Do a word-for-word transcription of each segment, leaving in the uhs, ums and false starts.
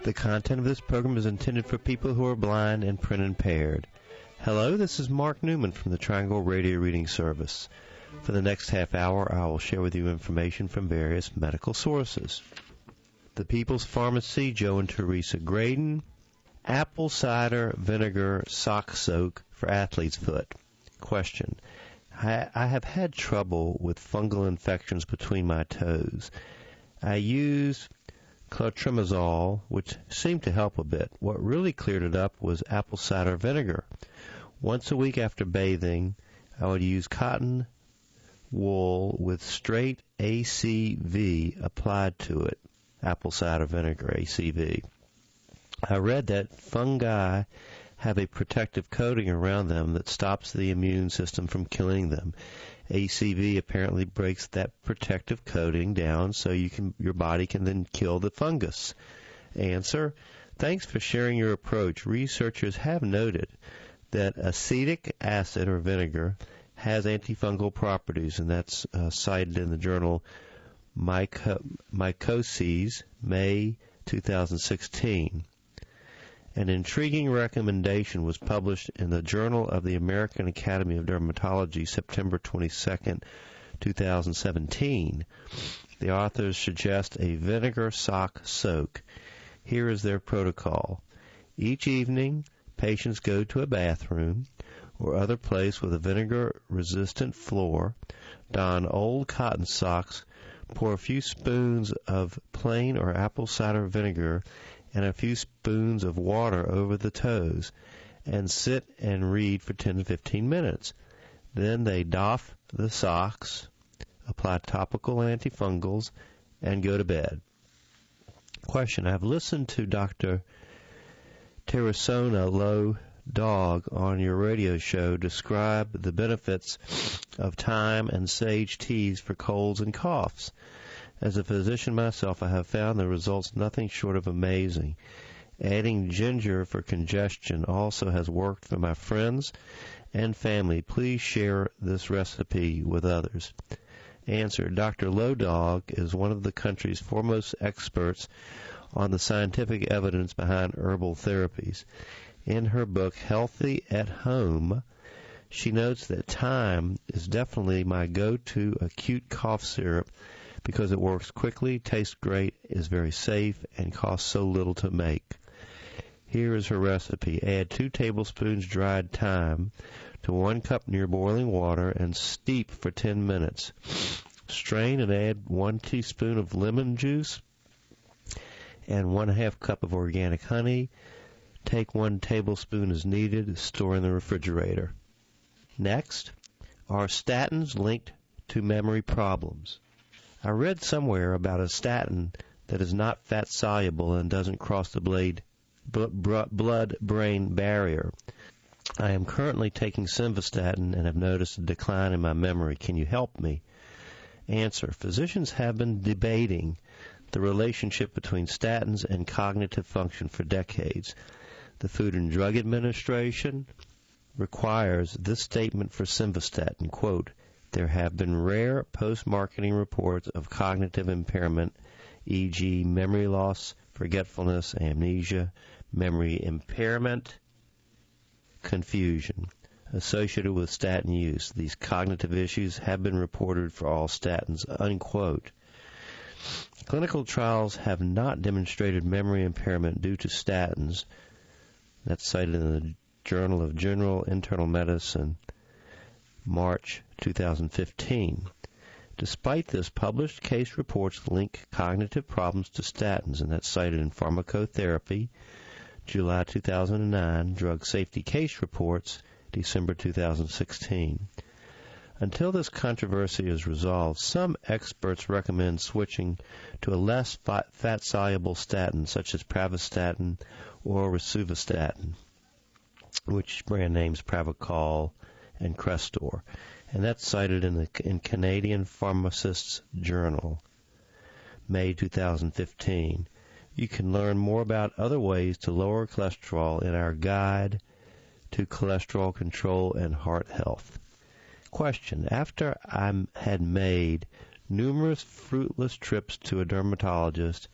The content of this program is intended for people who are blind and print impaired. Hello, this is Mark Newman from the Triangle Radio Reading Service. For the next half hour, I will share with you information from various medical sources. The People's Pharmacy, Joe and Teresa Graydon. Apple cider vinegar sock soak for athlete's foot. Question. I, I have had trouble with fungal infections between my toes. I use clotrimazole, which seemed to help a bit. What really cleared it up was apple cider vinegar. Once a week after bathing, I would use cotton wool with straight A C V applied to it. Apple cider vinegar, A C V. I read that fungi have a protective coating around them that stops the immune system from killing them. A C V apparently breaks that protective coating down so you can your body can then kill the fungus. Answer. Thanks for sharing your approach. Researchers have noted that acetic acid or vinegar has antifungal properties, and that's uh, cited in the journal Myco- Mycoses, May two thousand sixteen. An intriguing recommendation was published in the Journal of the American Academy of Dermatology, September twenty-second, two thousand seventeen. The authors suggest a vinegar sock soak. Here is their protocol. Each evening, patients go to a bathroom or other place with a vinegar-resistant floor, don old cotton socks, pour a few spoons of plain or apple cider vinegar and a few spoons of water over the toes, and sit and read for ten to fifteen minutes. Then they doff the socks, apply topical antifungals, and go to bed. Question. I've listened to Doctor Terasona Low Dog on your radio show describe the benefits of thyme and sage teas for colds and coughs. As a physician myself, I have found the results nothing short of amazing. Adding ginger for congestion also has worked for my friends and family. Please share this recipe with others. Answer. Doctor Low Dog is one of the country's foremost experts on the scientific evidence behind herbal therapies. In her book, Healthy at Home, she notes that thyme is definitely my go-to acute cough syrup because it works quickly, tastes great, is very safe, and costs so little to make. Here is her recipe. Add two tablespoons dried thyme to one cup near boiling water and steep for ten minutes. Strain and add one teaspoon of lemon juice and one half cup of organic honey. Take one tablespoon as needed. Store in the refrigerator. Next, are statins linked to memory problems? I read somewhere about a statin that is not fat-soluble and doesn't cross the blade, blood-brain barrier. I am currently taking simvastatin and have noticed a decline in my memory. Can you help me? Answer. Physicians have been debating the relationship between statins and cognitive function for decades. The Food and Drug Administration requires this statement for simvastatin, quote, there have been rare post-marketing reports of cognitive impairment, for example memory loss, forgetfulness, amnesia, memory impairment, confusion, associated with statin use. These cognitive issues have been reported for all statins, unquote. Clinical trials have not demonstrated memory impairment due to statins. That's cited in the Journal of General Internal Medicine, March two thousand fifteen. Despite this, published case reports link cognitive problems to statins, and that's cited in Pharmacotherapy, July two thousand nine, Drug Safety Case Reports, December two thousand sixteen. Until this controversy is resolved, some experts recommend switching to a less fat-soluble statin, such as pravastatin or rosuvastatin, which brand names Pravachol and Crestor, and that's cited in the in Canadian Pharmacists Journal, May two thousand fifteen. You can learn more about other ways to lower cholesterol in our guide to cholesterol control and heart health. Question. After I had made numerous fruitless trips to a dermatologist,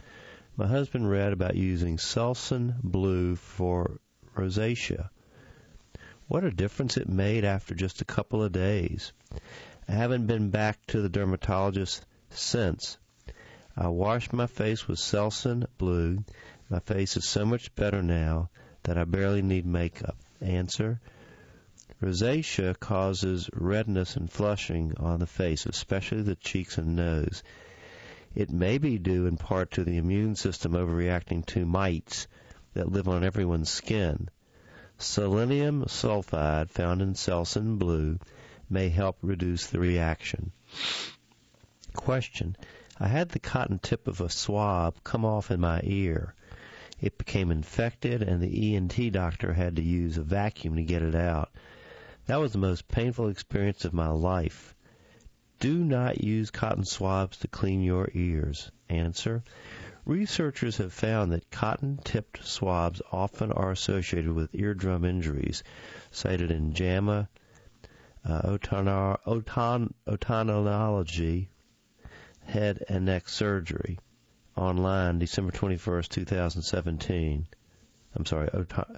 My husband read about using Selsun Blue for rosacea. What a difference it made after just a couple of days. I haven't been back to the dermatologist since. I washed my face with Selsun Blue. My face is so much better now that I barely need makeup. Answer: rosacea causes redness and flushing on the face, especially the cheeks and nose. It may be due in part to the immune system overreacting to mites that live on everyone's skin. Selenium sulfide found in Selsun Blue may help reduce the reaction. Question: I had the cotton tip of a swab come off in my ear. It became infected, and the E N T doctor had to use a vacuum to get it out. That was the most painful experience of my life. Do not use cotton swabs to clean your ears. Answer: researchers have found that cotton-tipped swabs often are associated with eardrum injuries, cited in JAMA uh, otonar, oton, Otonology, Head and Neck Surgery, online December twenty-first, twenty seventeen. I'm sorry, oto,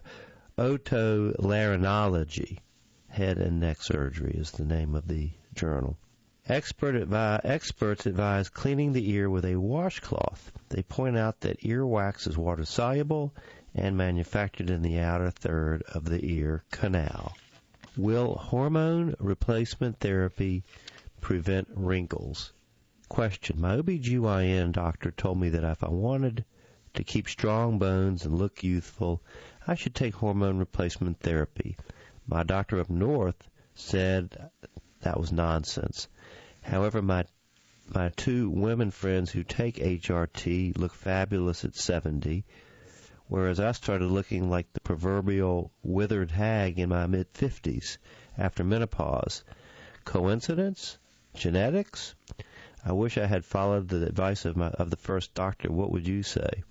Otolaryngology, Head and Neck Surgery is the name of the journal. Expert advi- experts advise cleaning the ear with a washcloth. They point out that earwax is water-soluble and manufactured in the outer third of the ear canal. Will hormone replacement therapy prevent wrinkles? Question: my O B G Y N doctor told me that if I wanted to keep strong bones and look youthful, I should take hormone replacement therapy. My doctor up north said that was nonsense. However, my my two women friends who take H R T look fabulous at seventy, whereas I started looking like the proverbial withered hag in my mid-fifties after menopause. Coincidence? Genetics? I wish I had followed the advice of my of the first doctor. What would you say?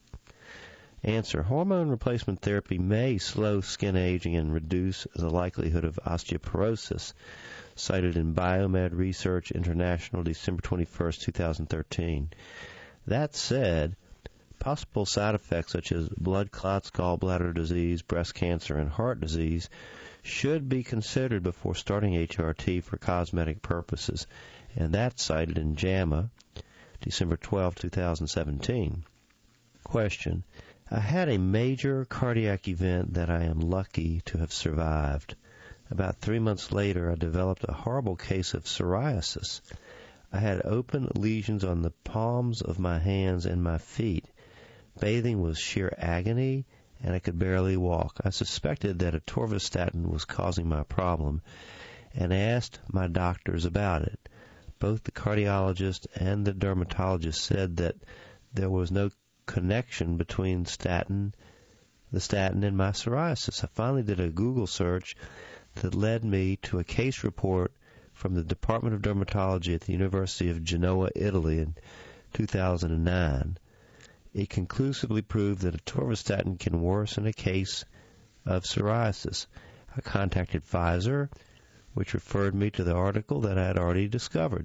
Answer: hormone replacement therapy may slow skin aging and reduce the likelihood of osteoporosis, cited in Biomed Research International, December twenty-first, twenty thirteen. That said, possible side effects such as blood clots, gallbladder disease, breast cancer, and heart disease should be considered before starting H R T for cosmetic purposes, and that's cited in JAMA, December twelfth, twenty seventeen. Question: I had a major cardiac event that I am lucky to have survived. About three months later, I developed a horrible case of psoriasis. I had open lesions on the palms of my hands and my feet. Bathing was sheer agony, and I could barely walk. I suspected that atorvastatin was causing my problem, and asked my doctors about it. Both the cardiologist and the dermatologist said that there was no connection between statin, the statin and my psoriasis. I finally did a Google search that led me to a case report from the Department of Dermatology at the University of Genoa, Italy in two thousand nine. It conclusively proved that atorvastatin can worsen a case of psoriasis. I contacted Pfizer, which referred me to the article that I had already discovered.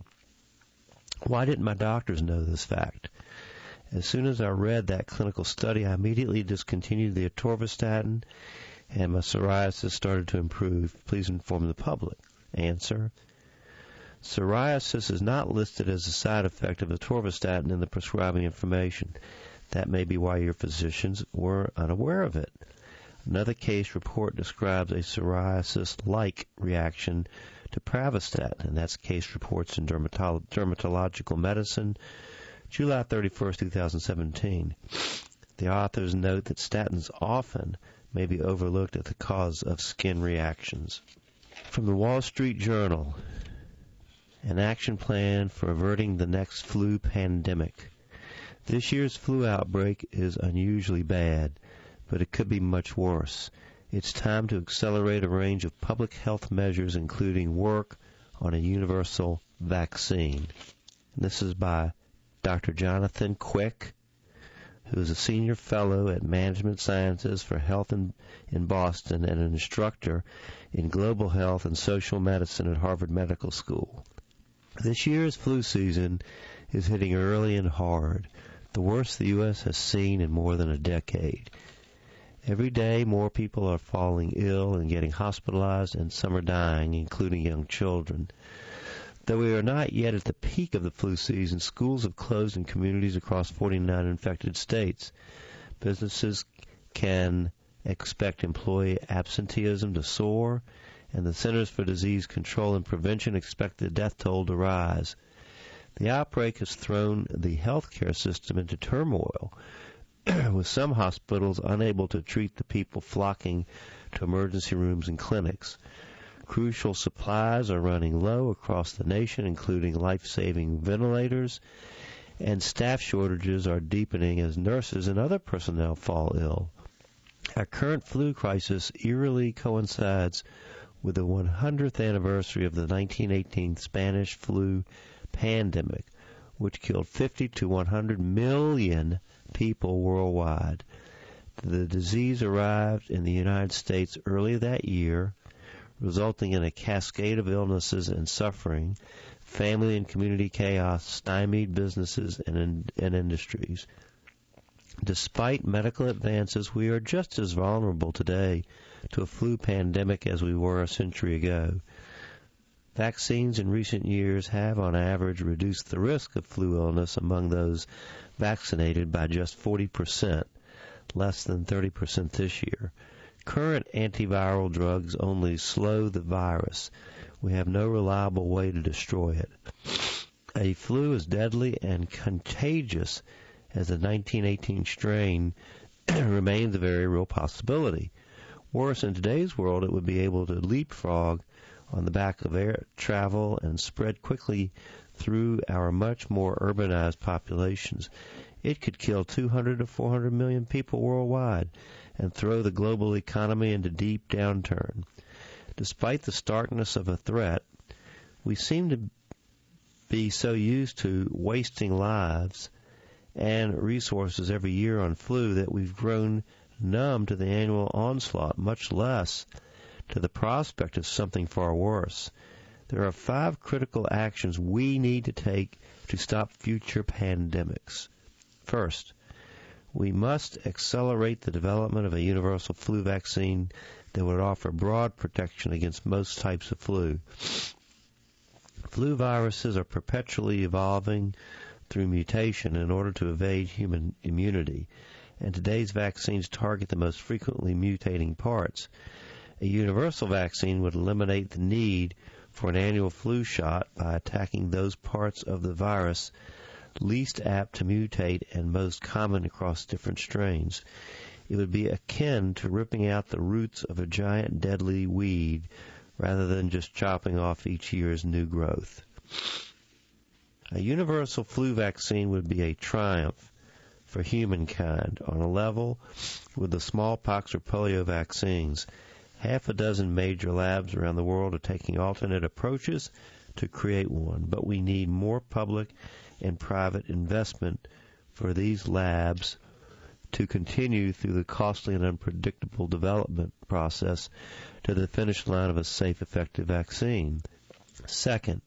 Why didn't my doctors know this fact? As soon as I read that clinical study, I immediately discontinued the atorvastatin, and my psoriasis started to improve. Please inform the public. Answer: psoriasis is not listed as a side effect of atorvastatin in the prescribing information. That may be why your physicians were unaware of it. Another case report describes a psoriasis-like reaction to pravastatin, and that's case reports in Dermatolo- Dermatological Medicine, July thirty-first, twenty seventeen. The authors note that statins often may be overlooked as the cause of skin reactions. From the Wall Street Journal, an action plan for averting the next flu pandemic. This year's flu outbreak is unusually bad, but it could be much worse. It's time to accelerate a range of public health measures, including work on a universal vaccine. And this is by Doctor Jonathan Quick, who is a senior fellow at Management Sciences for Health in, in Boston and an instructor in global health and social medicine at Harvard Medical School. This year's flu season is hitting early and hard. the worst the U S has seen in more than a decade. Every day, more people are falling ill and getting hospitalized, and some are dying, including young children. Though we are not yet at the peak of the flu season, schools have closed in communities across forty-nine infected states. Businesses can expect employee absenteeism to soar, and the Centers for Disease Control and Prevention expect the death toll to rise. The outbreak has thrown the healthcare system into turmoil, with some hospitals unable to treat the people flocking to emergency rooms and clinics. Crucial supplies are running low across the nation, including life-saving ventilators, and staff shortages are deepening as nurses and other personnel fall ill. Our current flu crisis eerily coincides with the one hundredth anniversary of the nineteen eighteen Spanish flu pandemic, which killed fifty to one hundred million people worldwide. The disease arrived in the United States early that year, resulting in a cascade of illnesses and suffering. Family and community chaos stymied businesses and, and industries. Despite medical advances, we are just as vulnerable today to a flu pandemic as we were a century ago. Vaccines in recent years have, on average, reduced the risk of flu illness among those vaccinated by just forty percent, less than thirty percent this year. Current antiviral drugs only slow the virus. We have no reliable way to destroy it. A flu as deadly and contagious as the nineteen eighteen strain remains a very real possibility. Worse, in today's world, it would be able to leapfrog on the back of air travel and spread quickly through our much more urbanized populations. It could kill two hundred to four hundred million people worldwide and throw the global economy into deep downturn. Despite the starkness of a threat, we seem to be so used to wasting lives and resources every year on flu that we've grown numb to the annual onslaught, much less to the prospect of something far worse. There are five critical actions we need to take to stop future pandemics. First, we must accelerate the development of a universal flu vaccine that would offer broad protection against most types of flu. Flu viruses are perpetually evolving through mutation in order to evade human immunity, and today's vaccines target the most frequently mutating parts. A universal vaccine would eliminate the need for an annual flu shot by attacking those parts of the virus least apt to mutate and most common across different strains. It would be akin to ripping out the roots of a giant deadly weed rather than just chopping off each year's new growth. A universal flu vaccine would be a triumph for humankind on a level with the smallpox or polio vaccines. Half a dozen major labs around the world are taking alternate approaches to create one, but we need more public and private investment for these labs to continue through the costly and unpredictable development process to the finish line of a safe, effective vaccine. Second,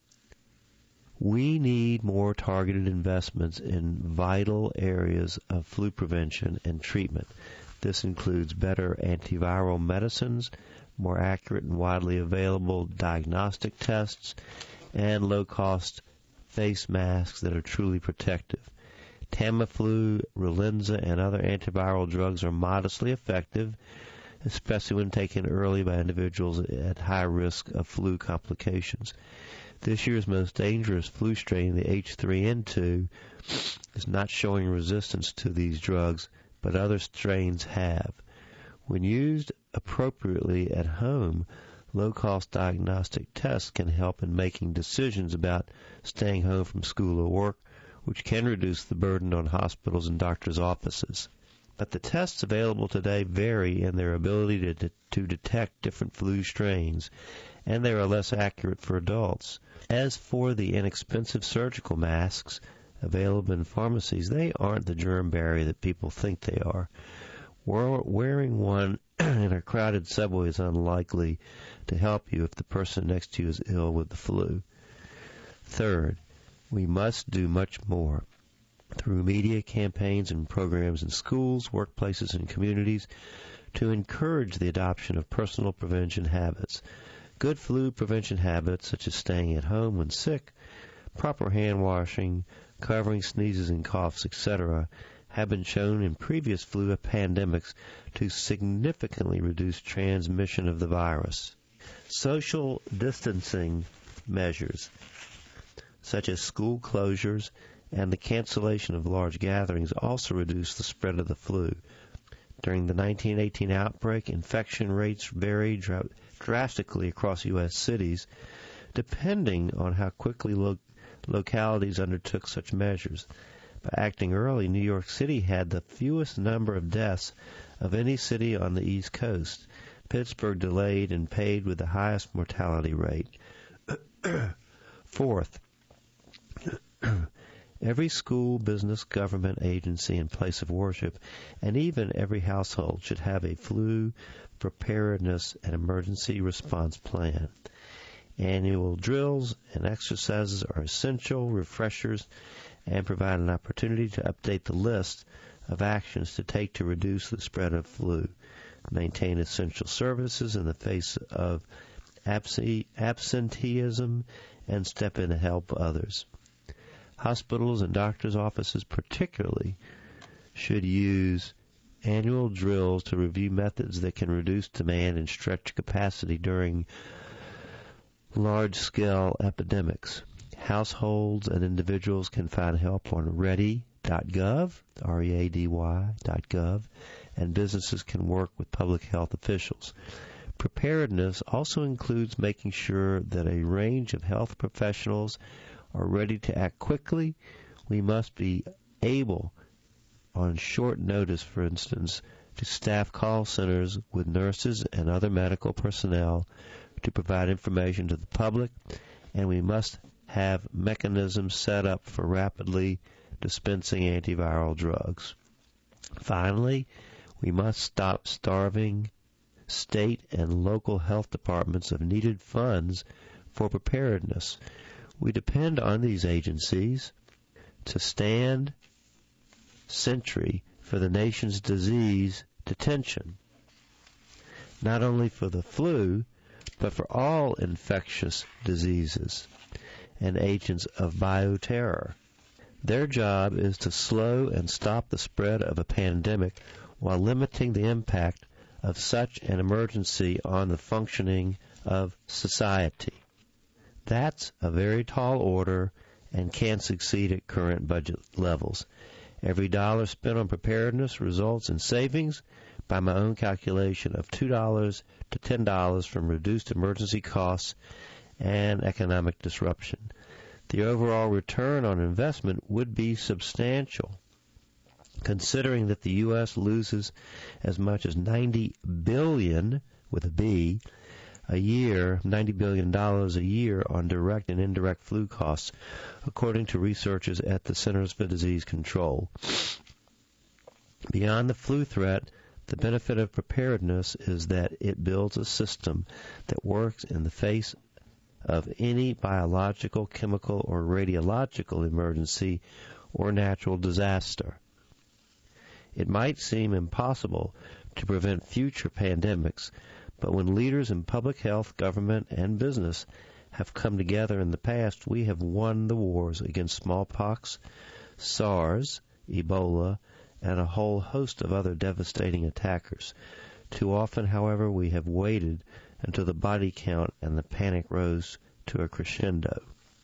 we need more targeted investments in vital areas of flu prevention and treatment. This includes better antiviral medicines, more accurate and widely available diagnostic tests, and low-cost face masks that are truly protective. Tamiflu, Relenza, and other antiviral drugs are modestly effective, especially when taken early by individuals at high risk of flu complications. This year's most dangerous flu strain, the H three N two, is not showing resistance to these drugs, but other strains have. When used appropriately at home, low-cost diagnostic tests can help in making decisions about staying home from school or work, which can reduce the burden on hospitals and doctors' offices. But the tests available today vary in their ability to, de- to detect different flu strains, and they are less accurate for adults. As for the inexpensive surgical masks available in pharmacies, they aren't the germ barrier that people think they are. Wearing one in a crowded subway is unlikely to help you if the person next to you is ill with the flu. Third, we must do much more. through media campaigns and programs in schools, workplaces, and communities to encourage the adoption of personal prevention habits. Good flu prevention habits, such as staying at home when sick, proper hand washing, covering sneezes and coughs, et cetera, have been shown in previous flu pandemics to significantly reduce transmission of the virus. Social distancing measures, such as school closures and the cancellation of large gatherings, also reduce the spread of the flu. During the nineteen eighteen outbreak, infection rates varied dra- drastically across U S cities, depending on how quickly lo- localities undertook such measures. By acting early, New York City had the fewest number of deaths of any city on the East Coast. Pittsburgh delayed and paid with the highest mortality rate. Fourth, every school, business, government, agency, and place of worship, and even every household should have a flu preparedness and emergency response plan. Annual drills and exercises are essential refreshers and provide an opportunity to update the list of actions to take to reduce the spread of flu, maintain essential services in the face of absenteeism, and step in to help others. Hospitals and doctors' offices particularly should use annual drills to review methods that can reduce demand and stretch capacity during large-scale epidemics. Households and individuals can find help on ready dot gov, R E A D Y dot gov, and businesses can work with public health officials. Preparedness also includes making sure that a range of health professionals are ready to act quickly. We must be able, on short notice, for instance, to staff call centers with nurses and other medical personnel to provide information to the public, and we must have mechanisms set up for rapidly dispensing antiviral drugs. Finally, we must stop starving state and local health departments of needed funds for preparedness. We depend on these agencies to stand sentry for the nation's disease detention, not only for the flu, but for all infectious diseases and agents of bioterror. Their job is to slow and stop the spread of a pandemic while limiting the impact of such an emergency on the functioning of society. That's a very tall order and can't succeed at current budget levels. Every dollar spent on preparedness results in savings, by my own calculation, of two dollars to ten dollars from reduced emergency costs and economic disruption. The overall return on investment would be substantial, considering that the U S loses as much as ninety billion dollars, with a B, a year, ninety billion dollars a year on direct and indirect flu costs, according to researchers at the Centers for Disease Control. Beyond the flu threat, the benefit of preparedness is that it builds a system that works in the face of any biological, chemical, or radiological emergency or natural disaster. It might seem impossible to prevent future pandemics, but when leaders in public health, government, and business have come together in the past, we have won the wars against smallpox, SARS, Ebola, and a whole host of other devastating attackers. Too often, however, we have waited until the body count and the panic rose to a crescendo.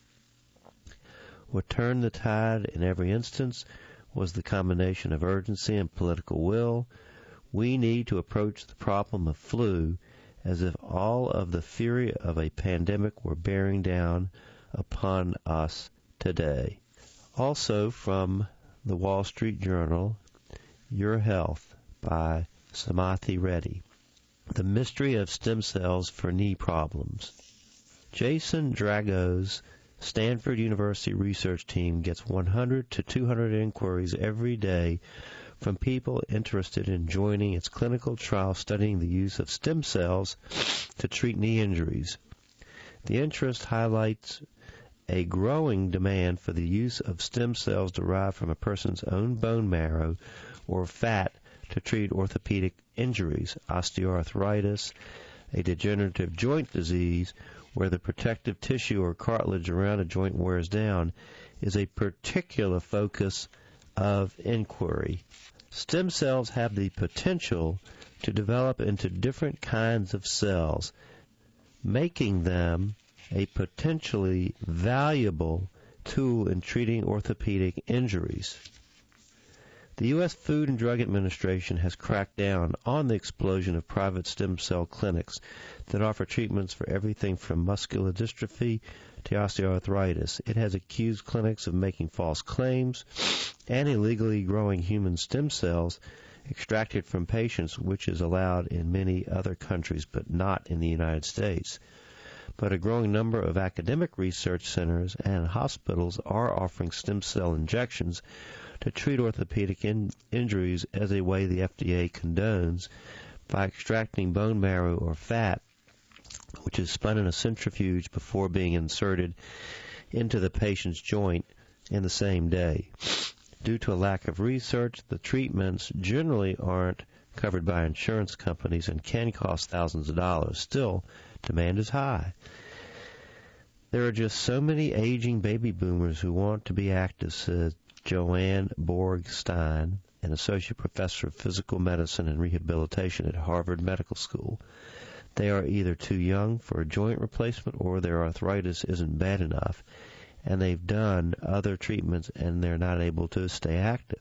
What turned the tide in every instance was the combination of urgency and political will. We need to approach the problem of flu as if all of the fury of a pandemic were bearing down upon us today. Also from the Wall Street Journal, Your Health by Samathy Reddy. The Mystery of Stem Cells for Knee Problems. Jason Drago's Stanford University research team gets one hundred to two hundred inquiries every day from people interested in joining its clinical trial studying the use of stem cells to treat knee injuries. The interest highlights a growing demand for the use of stem cells derived from a person's own bone marrow or fat to treat orthopedic injuries, osteoarthritis, a degenerative joint disease where the protective tissue or cartilage around a joint wears down, is a particular focus of inquiry. Stem cells have the potential to develop into different kinds of cells, making them a potentially valuable tool in treating orthopedic injuries. The U S Food and Drug Administration has cracked down on the explosion of private stem cell clinics that offer treatments for everything from muscular dystrophy to osteoarthritis. It has accused clinics of making false claims and illegally growing human stem cells extracted from patients, which is allowed in many other countries but not in the United States. But a growing number of academic research centers and hospitals are offering stem cell injections to treat orthopedic in- injuries as a way the F D A condones by extracting bone marrow or fat, which is spun in a centrifuge before being inserted into the patient's joint in the same day. Due to a lack of research, the treatments generally aren't covered by insurance companies and can cost thousands of dollars. Still, demand is high. There are just so many aging baby boomers who want to be active, says Joanne Borg-Stein, an associate professor of physical medicine and rehabilitation at Harvard Medical School. They are either too young for a joint replacement or their arthritis isn't bad enough, and they've done other treatments and they're not able to stay active.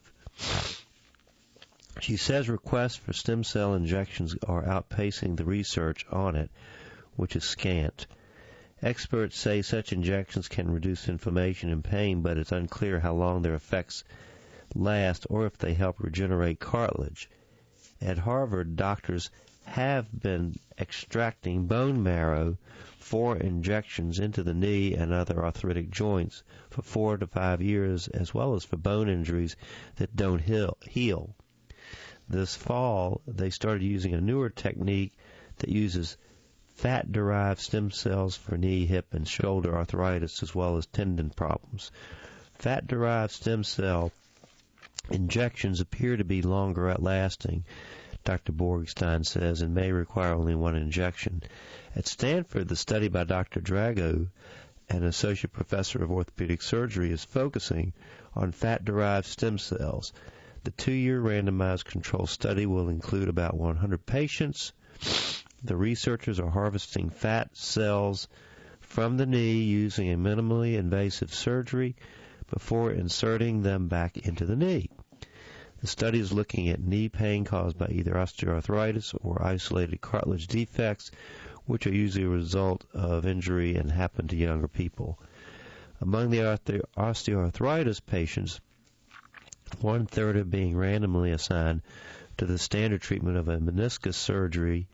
She says requests for stem cell injections are outpacing the research on it, which is scant. Experts say such injections can reduce inflammation and pain, but it's unclear how long their effects last or if they help regenerate cartilage. At Harvard, doctors have been extracting bone marrow for injections into the knee and other arthritic joints for four to five years, as well as for bone injuries that don't heal. This fall, they started using a newer technique that uses fat-derived stem cells for knee, hip, and shoulder arthritis, as well as tendon problems. Fat-derived stem cell injections appear to be longer lasting, Doctor Borg-Stein says, and may require only one injection. At Stanford, the study by Doctor Drago, an associate professor of orthopedic surgery, is focusing on fat-derived stem cells. The two-year randomized control study will include about one hundred patients. The researchers are harvesting fat cells from the knee using a minimally invasive surgery before inserting them back into the knee. The study is looking at knee pain caused by either osteoarthritis or isolated cartilage defects, which are usually a result of injury and happen to younger people. Among the osteoarthritis patients, one-third are being randomly assigned to the standard treatment of a meniscus surgery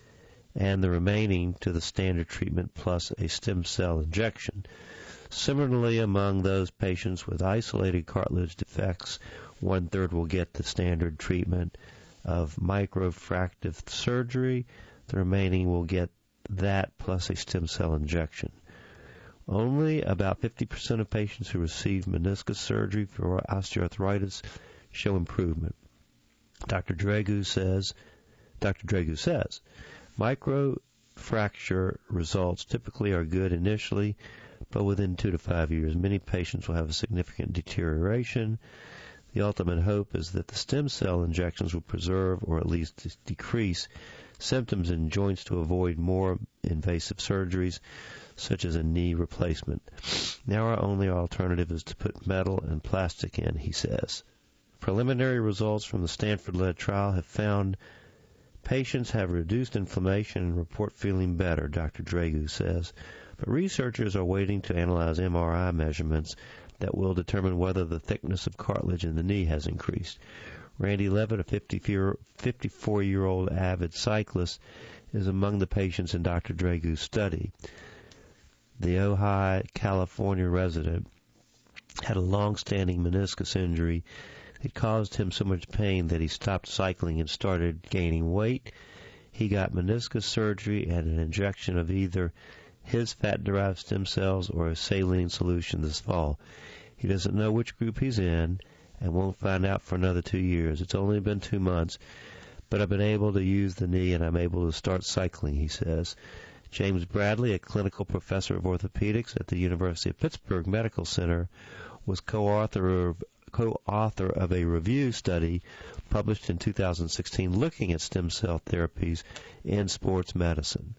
and the remaining to the standard treatment plus a stem cell injection. Similarly, among those patients with isolated cartilage defects, one-third will get the standard treatment of microfractive surgery. The remaining will get that plus a stem cell injection. Only about fifty percent of patients who receive meniscus surgery for osteoarthritis show improvement. Doctor Drago says, Doctor Drago says, microfracture results typically are good initially, but within two to five years, many patients will have a significant deterioration. The ultimate hope is that the stem cell injections will preserve or at least decrease symptoms in joints to avoid more invasive surgeries, such as a knee replacement. Now our only alternative is to put metal and plastic in, he says. Preliminary results from the Stanford-led trial have found patients have reduced inflammation and report feeling better, Doctor Drago says. But researchers are waiting to analyze M R I measurements that will determine whether the thickness of cartilage in the knee has increased. Randy Levitt, a fifty-four-year-old avid cyclist, is among the patients in Doctor Drago's study. The Ojai, California resident had a long-standing meniscus injury that caused him so much pain that he stopped cycling and started gaining weight. He got meniscus surgery and an injection of either his fat-derived stem cells or a saline solution this fall. He doesn't know which group he's in and won't find out for another two years. It's only been two months, but I've been able to use the knee and I'm able to start cycling, he says. James Bradley, a clinical professor of orthopedics at the University of Pittsburgh Medical Center, was co-author of, co-author of a review study published in two thousand sixteen looking at stem cell therapies in sports medicine.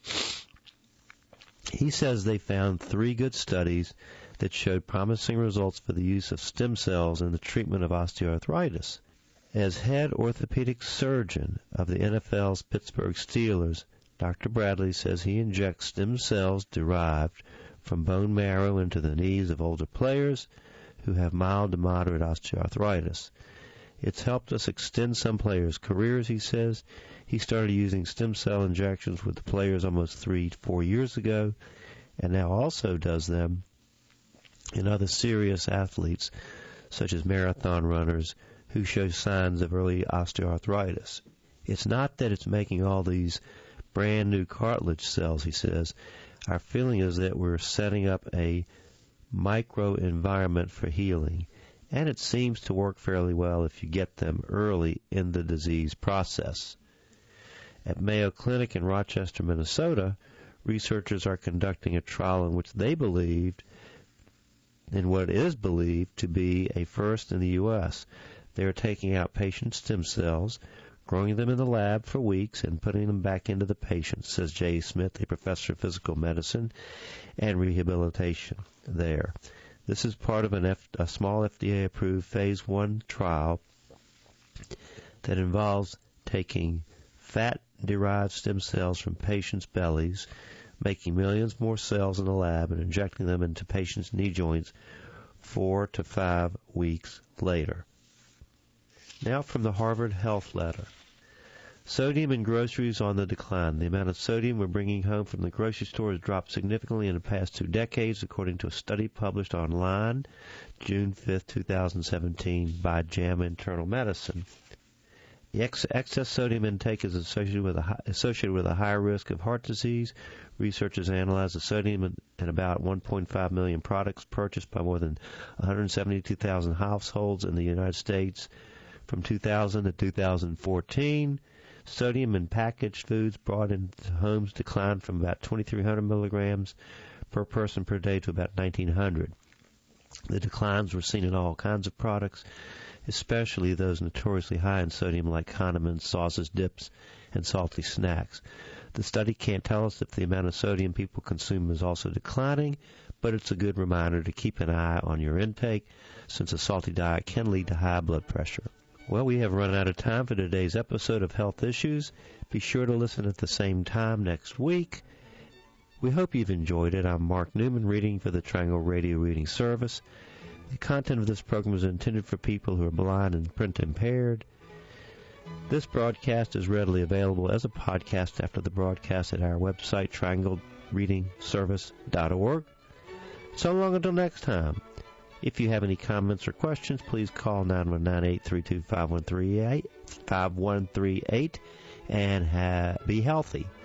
He says they found three good studies that showed promising results for the use of stem cells in the treatment of osteoarthritis. As head orthopedic surgeon of the N F L's Pittsburgh Steelers, Doctor Bradley says he injects stem cells derived from bone marrow into the knees of older players who have mild to moderate osteoarthritis. It's helped us extend some players' careers, he says. He started using stem cell injections with the players almost three, four years ago, and now also does them in other serious athletes, such as marathon runners, who show signs of early osteoarthritis. It's not that it's making all these brand new cartilage cells, he says. Our feeling is that we're setting up a microenvironment for healing, and it seems to work fairly well if you get them early in the disease process. At Mayo Clinic in Rochester, Minnesota, researchers are conducting a trial in which they believed, in what is believed to be a first in the U S They are taking out patient stem cells, growing them in the lab for weeks, and putting them back into the patient, says Jay Smith, a professor of physical medicine and rehabilitation there. This is part of an F, a small F D A-approved phase one trial that involves taking fat-derived stem cells from patients' bellies, making millions more cells in the lab, and injecting them into patients' knee joints four to five weeks later. Now from the Harvard Health Letter. Sodium in groceries on the decline. The amount of sodium we're bringing home from the grocery store has dropped significantly in the past two decades, according to a study published online June fifth, two thousand seventeen by JAMA Internal Medicine. The ex- excess sodium intake is associated with, a high, associated with a higher risk of heart disease. Researchers analyzed the sodium in, in about one point five million products purchased by more than one hundred seventy-two thousand households in the United States from two thousand to two thousand fourteen. Sodium in packaged foods brought into homes declined from about twenty-three hundred milligrams per person per day to about nineteen hundred. The declines were seen in all kinds of products, especially those notoriously high in sodium like condiments, sauces, dips, and salty snacks. The study can't tell us if the amount of sodium people consume is also declining, but it's a good reminder to keep an eye on your intake, since a salty diet can lead to high blood pressure. Well, we have run out of time for today's episode of Health Issues. Be sure to listen at the same time next week. We hope you've enjoyed it. I'm Mark Newman, reading for the Triangle Radio Reading Service. The content of this program is intended for people who are blind and print impaired. This broadcast is readily available as a podcast after the broadcast at our website, triangle reading service dot org. So long until next time. If you have any comments or questions, please call nine one nine, eight three two, five one three eight and ha- be healthy.